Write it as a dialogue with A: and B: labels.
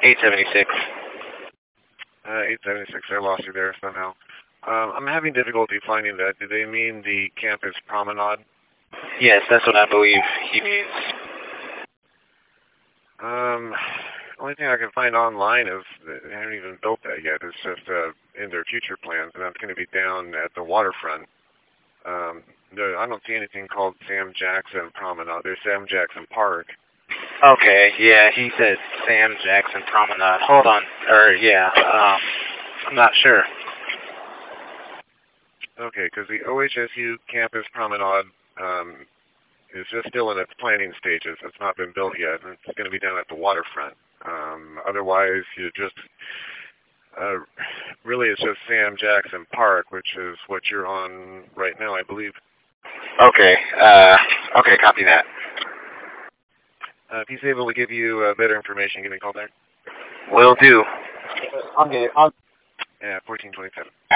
A: 876.
B: 876, I lost you there somehow. I'm having difficulty finding that. Do they mean the campus promenade?
A: Yes, that's what I believe he means.
B: Only thing I can find online is they haven't even built that yet. It's just in their future plans, and that's going to be down at the waterfront. I don't see anything called Sam Jackson Promenade. There's Sam Jackson Park.
A: Okay, yeah, he said Sam Jackson Promenade. Hold on. I'm not sure.
B: Okay, because the OHSU Campus Promenade is just still in its planning stages. It's not been built yet, and it's going to be down at the waterfront. Otherwise, you just really it's just Sam Jackson Park, which is what you're on right now, I believe.
A: Okay, okay, copy that.
B: If he's able to give you better information, give me a call back.
A: Will do.
B: Yeah, 1427.